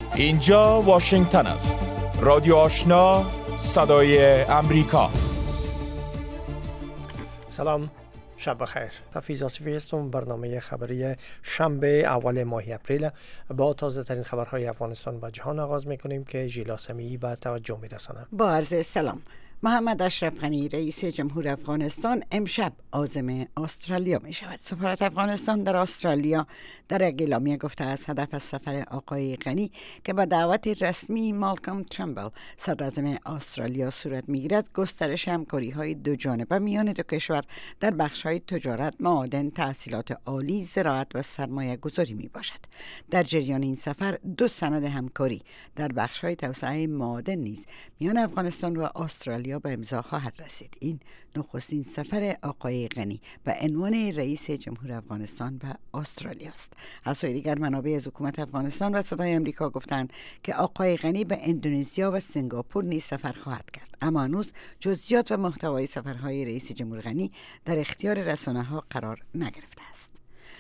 اینجا واشنگتن است. رادیو آشنا، صدای امریکا. سلام، شب بخیر. تفیض آصفی هستم. برنامه خبری شنبه اول ماه اپریل با تازه ترین خبرهای افغانستان و جهان آغاز میکنیم که ژیلا سمیعی به توجه میرسانم. با عرض سلام. محمد اشرف غنی رئیس جمهور افغانستان امشب عازم استرالیا می شود. سفارت افغانستان در استرالیا در یک اعلامیه گفته است هدف از سفر آقای غنی که با دعوت رسمی مالکام ترامبل صدراعظم استرالیا صورت می گیرد گسترش همکاری های دو جانبه میان دو کشور در بخش های تجارت، معادن، تحصیلات عالی، زراعت و سرمایه گذاری می باشد. در جریان این سفر دو سند همکاری در بخش های توسعه معادن نیز میان افغانستان و استرالیا به امضا خواهد رسید. این نخستین سفر آقای غنی به عنوان رئیس جمهور افغانستان به استرالیا است. از سوی دیگر منابع از حکومت افغانستان و صدای امریکا گفتند که آقای غنی به اندونزیا و سنگاپور نیز سفر خواهد کرد، اما هنوز جزئیات و محتوای سفرهای رئیس جمهور غنی در اختیار رسانه‌ها قرار نگرفته است.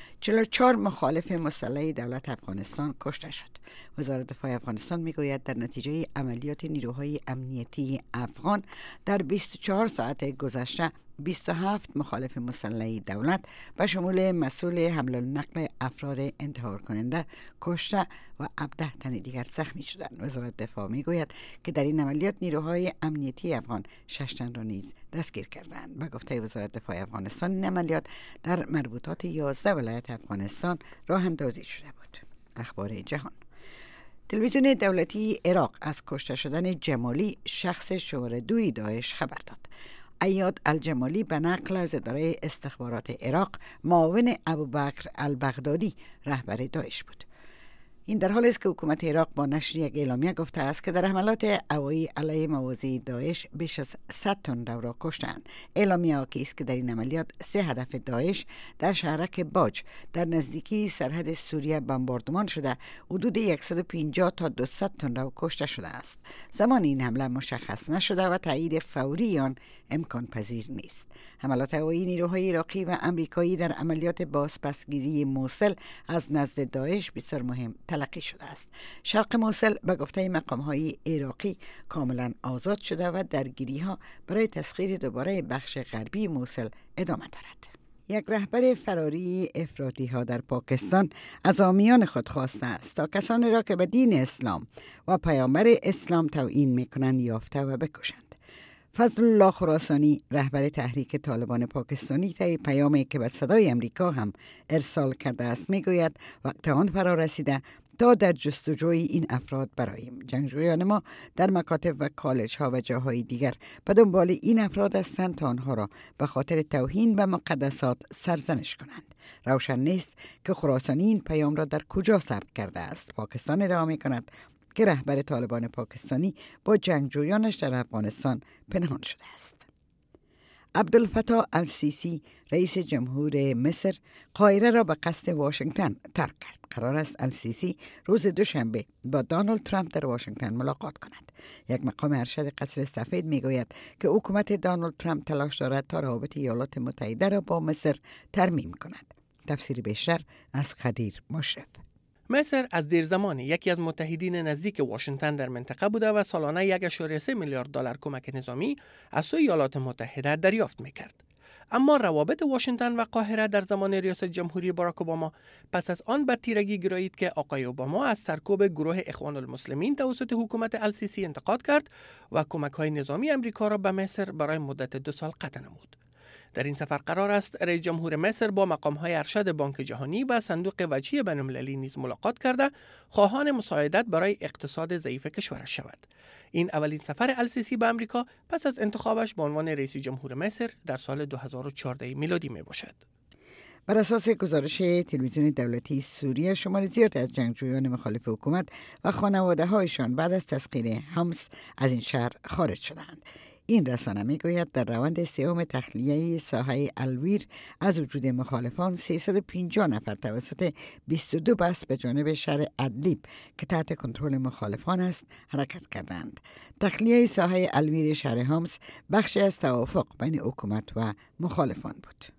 44 مخالف مسلح دولت افغانستان کشته شد. وزارت دفاع افغانستان میگوید در نتیجه عملیات نیروهای امنیتی افغان در 24 ساعت گذشته 27 مخالف مسلح دولت به شمول مسئول حمل و نقل افراد انتحار کننده کشته و 17 تن دیگر زخمی شدند. وزارت دفاع میگوید که در این عملیات نیروهای امنیتی افغان 6 تن را نیز دستگیر کردند. به گفته وزارت دفاع افغانستان این عملیات در مربوطات 11 ولایت افغانستان راه اندازی شده بود. اخبار جهان. تلویزیون دولتی عراق از کشته شدن جمالی شخص شماره 2 داعش خبر داد. عیاد الجمالی به نقل از اداره استخبارات عراق معاون ابوبکر البغدادی رهبر داعش بود. این در حالی است که حکومت عراق با نشر یک اعلامیه گفته است که در حملات هوایی علیه مواضع داعش بیش از 100 تن را کشتند. اعلامیه آکی است که در این عملیات 3 هدف داعش در شهرک باج در نزدیکی سرحد سوریه بمباردمان شده، حدود 150 تا 200 تن را کشته شده است. زمان این حمله مشخص نشده و تایید فوری آن امکان پذیر نیست. حملات هوایی نیروهای عراقی و امریکایی در عملیات بازپسگیری موصل از نزد داعش بسیار مهم تلقی شده است. شرق موصل به گفته مقام‌های عراقی کاملا آزاد شده و درگیری‌ها برای تسخیر دوباره بخش غربی موصل ادامه دارد. یک رهبر فراری افراطی‌ها در پاکستان از حامیان خود خواسته است تا کسانی را که به دین اسلام و پیامبر اسلام توهین می‌کنند یافته و بکشند. فضل الله خراسانی رهبر تحریک طالبان پاکستانی طی پیامی که به صدای امریکا هم ارسال کرده است میگوید وقت آن فرا رسیده تا در جستجوی این افراد براییم. جنگجویان ما در مکاتب و کالج ها و جاهای دیگر به دنبال این افراد هستند تا آنها را به خاطر توهین به مقدسات سرزنش کنند. روشن نیست که خراسانی این پیام را در کجا ثبت کرده است. پاکستان ادعا می‌کند که رهبر طالبان پاکستانی با جنگجویانش در افغانستان پنهان شده است. عبدالفتاح السیسی رئیس جمهور مصر قاهره را به قصد واشنگتن ترک کرد. قرار است السیسی روز دوشنبه با دونالد ترامپ در واشنگتن ملاقات کند. یک مقام ارشد قصر سفید میگوید که حکومت دونالد ترامپ تلاش دارد تا روابط ایالات متحده را با مصر ترمیم کند. تفسیر بیشتر از قدیر مشرف. مصر از دیر زمان یکی از متحدین نزدیک واشنگتن در منطقه بوده و سالانه 1.3 میلیارد دلار کمک نظامی از سوی ایالات متحده دریافت میکرد. اما روابط واشنگتن و قاهره در زمان ریاست جمهوری باراک اوباما پس از آن به تیرگی گرایید که آقای اوباما از سرکوب گروه اخوان المسلمین توسط حکومت السیسی انتقاد کرد و کمک‌های نظامی امریکا را به مصر برای مدت 2 سال قطع نمود. در این سفر قرار است رئیس جمهور مصر با مقام‌های ارشد بانک جهانی و صندوق وجهی بین‌المللی نیز ملاقات کرده خواهان مساعدت برای اقتصاد ضعیف کشورش شود. این اولین سفر السیسی به آمریکا پس از انتخابش به عنوان رئیس جمهور مصر در سال 2014 میلادی می باشد. بر اساس گزارش تلویزیون دولتی سوریه شمار زیادی از جنگجویان مخالف حکومت و خانواده‌هایشان بعد از تسخیر حمص از این شهر خارج شدند. این رسانه میگوید در روند سوم تخلیه ساحه الویر از وجود مخالفان 350 نفر توسط 22 بس به جانب شهر ادلیب که تحت کنترل مخالفان است حرکت کردند. تخلیه ساحه الویر شهر حمص بخشی از توافق بین حکومت و مخالفان بود.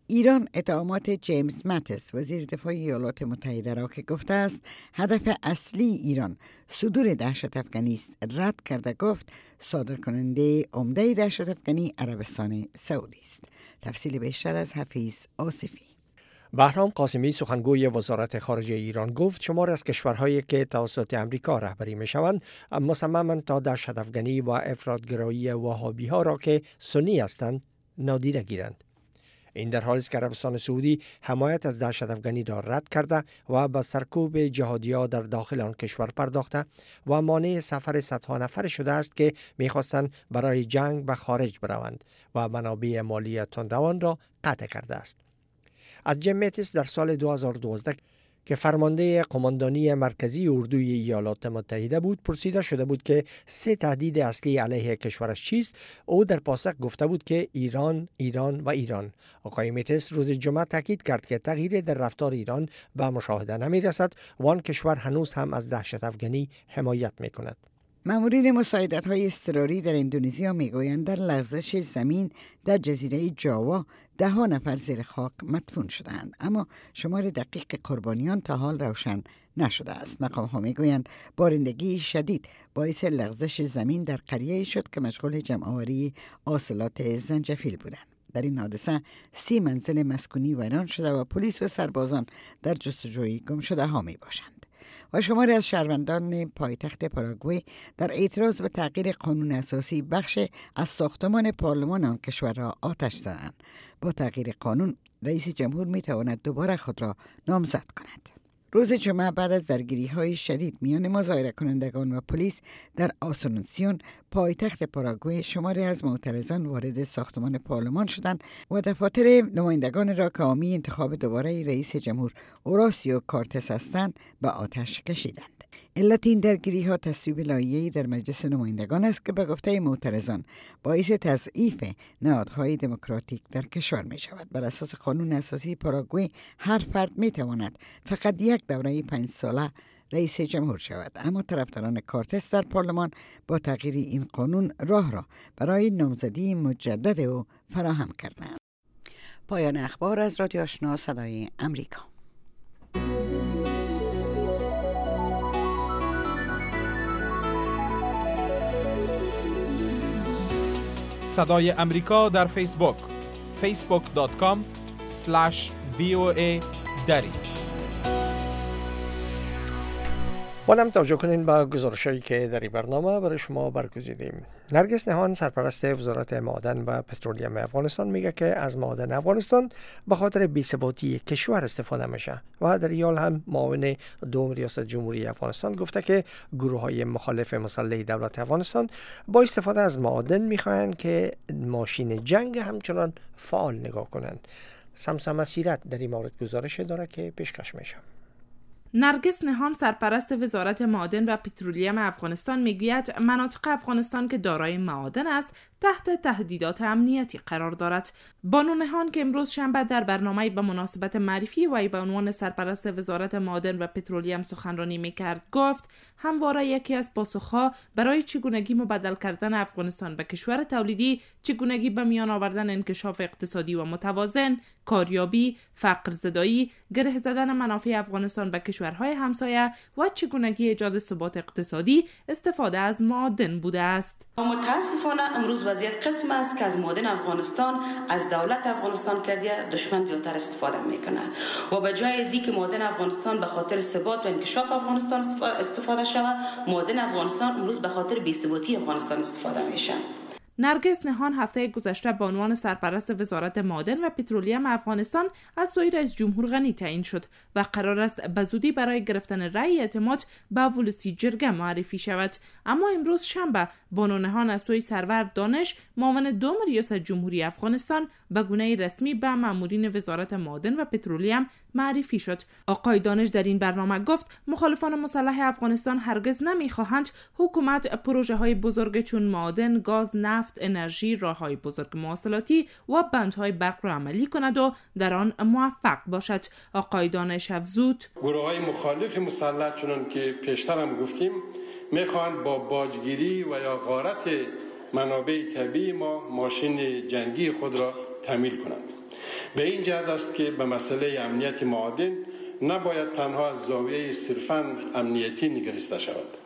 ایران اتهامات جیمز ماتیس وزیر دفاع ایالات متحده را که گفته است هدف اصلی ایران صدور دهشت افغانی است رد کرده. گفت صادر کننده عمده دهشت افغانی عربستان سعودی است. تفصیل بیشتر از حفیظ آصفی. بهرام قاسمی سخنگوی وزارت خارجه ایران گفت شمار از کشورهایی که توسط امریکا رهبری می‌شوند مصمماً تا دهشت افغانی و افراط‌گرایی وهابی‌ها را که سنی هستند نادیده گیرند. این در حالی است که عربستان سعودی حمایت از دهشت افغانی را رد کرده و به سرکوب جهادی‌ها در داخل آن کشور پرداخته و مانع سفر صدها نفر شده است که می‌خواستند برای جنگ به خارج بروند و منابع مالی تندروان را قطع کرده است. از جیم ماتیس در سال 2012 که فرمانده قماندانی مرکزی اردوی ایالات متحده بود پرسیده شده بود که 3 تهدید اصلی علیه کشورش چیست. او در پاسخ گفته بود که ایران و ایران. آقای ماتیس روز جمعه تاکید کرد که تغییر در رفتار ایران به مشاهده نمی رسد و آن کشور هنوز هم از دهشت افغانی حمایت می کند. مامورین مساعدت‌های اضطراری در اندونزیا میگویند در لرزش زمین در جزیره جاوا 10 نفر زیر خاک مدفون شدند، اما شمار دقیق قربانیان تا حال روشن نشده است. مقام‌ها میگویند بارندگی شدید باعث لرزش زمین در قریه‌ای شد که مشغول جمع‌آوری حاصلات زنجفیل بودند. در این حادثه 30 منزل مسکونی ویران شده و پلیس و سربازان در جستجوی گمشده‌ها میباشند. و شماری از شهروندان پایتخت پاراگوئه در اعتراض به تغییر قانون اساسی بخش از ساختمان پارلمان آن کشور را آتش زدند. با تغییر قانون رئیس جمهور می تواند دوباره خود را نامزد کند. روز جمعه بعد از درگیری‌های شدید میان مظاهره کنندگان و پلیس در آسونسیون پایتخت پاراگوئه شماری از معترضان وارد ساختمان پارلمان شدند و دفاتر نمایندگان را که حامی انتخاب دوباره رئیس جمهور اوراسیو کارتس هستند به آتش کشیدند. علت این درگیری‌ها تصویب لایحه‌ای در مجلس نمایندگان است که به گفته معترضان باعث تضعیف نهادهای دموکراتیک در کشور می شود. بر اساس قانون اساسی پاراگوئه هر فرد می تواند فقط یک دوره 5 ساله رئیس جمهور شود، اما طرفداران کارتس در پارلمان با تغییر این قانون راه را برای نامزدی مجدد او فراهم کردند. پایان اخبار از رادیو آشنا صدای امریکا. صدای امریکا در فیسبوک facebook.com/VOA دری. هم توجه کنین به گزارشایی که در این برنامه برای شما برگزیدیم. نرگس نهان سرپرست وزارت معادن و پترولیم افغانستان میگه که از معادن افغانستان به خاطر بی‌ثباتی کشور استفاده میشه و در حال هم معاون دوم ریاست جمهوری افغانستان گفته که گروه‌های مخالف مسلح دولت افغانستان با استفاده از معادن میخواهند که ماشین جنگ همچنان فعال نگاه کنند. سمسم سیرت در این مورد گزارش داره که پیشکش میشه. نرگس نهان سرپرست وزارت معادن و پترولیم افغانستان میگوید مناطق افغانستان که دارای معادن است تحت تهدیدات امنیتی قرار دارد. بانو نهان که امروز شنبه در برنامه به مناسبت معرفی وی به عنوان سرپرست وزارت معادن و پترولیم سخنرانی میکرد گفت همواره یکی از پاسخها برای چگونگی مبدل کردن افغانستان به کشور تولیدی، چگونگی به میان آوردن انکشاف اقتصادی و متوازن، کاریابی، فقر زدایی، گره زدن منافع افغانستان به کشورهای همسایه و چگونگی ایجاد ثبات اقتصادی استفاده از معادن بوده است. متاسفانه امروز وضعیت قسم است که از معادن افغانستان از دولت افغانستان کرده دشمن زیادتر استفاده میکنه و به جای از اینکه معادن افغانستان به خاطر ثبات و انکشاف افغانستان استفاده شود، معادن افغانستان امروز به خاطر بی‌ثباتی افغانستان استفاده میشه. نرگس نهان هفته گذشته به عنوان سرپرست وزارت معادن و پترولیم افغانستان از سوی رئیس جمهور غنی تعیین شد و قرار است به زودی برای گرفتن رأی اعتماد به ولسی جرگه معرفی شود. اما امروز شنبه بانو نهان از سوی سرور دانش معاون دوم ریاست جمهوری افغانستان به گونه رسمی به مامورین وزارت معادن و پترولیم معرفی شد. آقای دانش در این برنامه گفت مخالفان مسلح افغانستان هرگز نمیخواهند حکومت پروژه های بزرگ چون معادن، گاز، نفت، انرژی، راههای بزرگ مواصلاتی و بندهای برق را عملی کند و در آن موفق باشد. آقای دانش افزود گروه‌های مخالف مسلح چنان که پیشتر هم گفتیم میخواهند با باجگیری و یا غارت منابع طبیعی ما ماشین جنگی خود را تامین کنند. به این جهت است که به مسئله امنیت معادن نباید تنها از زاویه صرفاً امنیتی نگریسته شود.